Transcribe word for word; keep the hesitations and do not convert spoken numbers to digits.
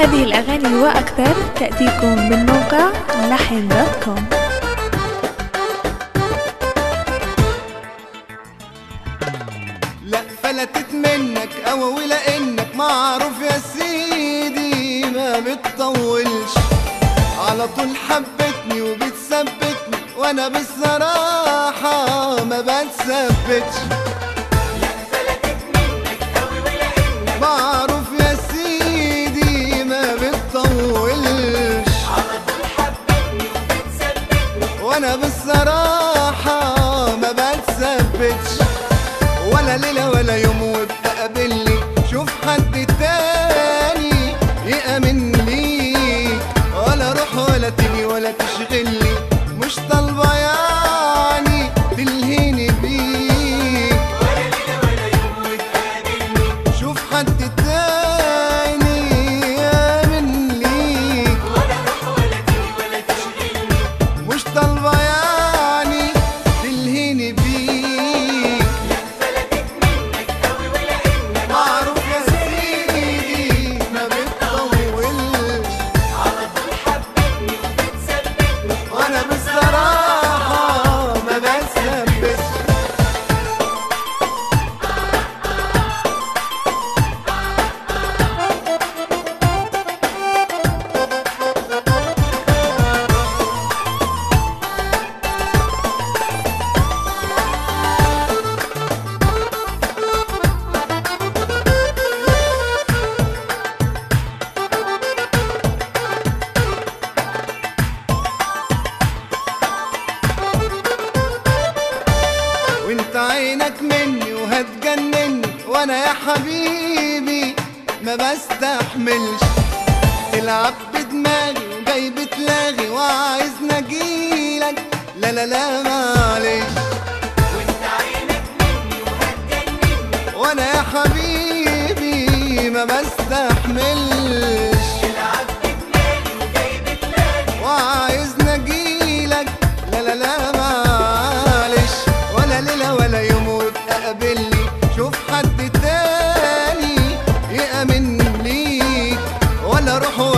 هذه الأغاني وأكثر تأتيكم من موقع لحن دوت كوم. لا فلتت منك أو لأنك معروف يا سيدي ما بتطولش، على طول حبتني وبتثبتني وانا بالصراحة ما بتثبتش. لا فلتت منك أو لأنك معروف يا سيدي ما بتطولش، على طول حبتني وبتثبتني وانا بالصراحة ما بتثبتش. ولا ليلة ولا يوم وبتقابلني شوف حد تاني يأمن ليك، ولا روح ولا تجي ولا تشغلني، مش طالبة يعني تلهيني بيك. ولا ليلة ولا يوم وتقابلني شوف حد تاني يأمن ليك، ولا روح ولا تجي ولا تشغلني، مش طالبة يعني تلهيني بيك. فلتت منك أو لأنك معروف يا سيدي ما بتطولش، على طول حبتني وبتثبتني وانا بالصراحة ما بتثبتش. وانت عينك مني وهتجنني، وانا يا حبيبي ما بستحملش، تلعب بدماغي وجاي بتلاغي وعايزني اجيلك، لا لا لا معلش. وانت عينك مني وهتجنني وانا يا حبيبي ما بستحملش، تلعب بدماغي وجاي بتلاقي وعايزني اجيلك، لا لا لا معلش. ولا ليلة ولا يوم وتقابلني شوف حد تاني يأمن ليك، ولا روح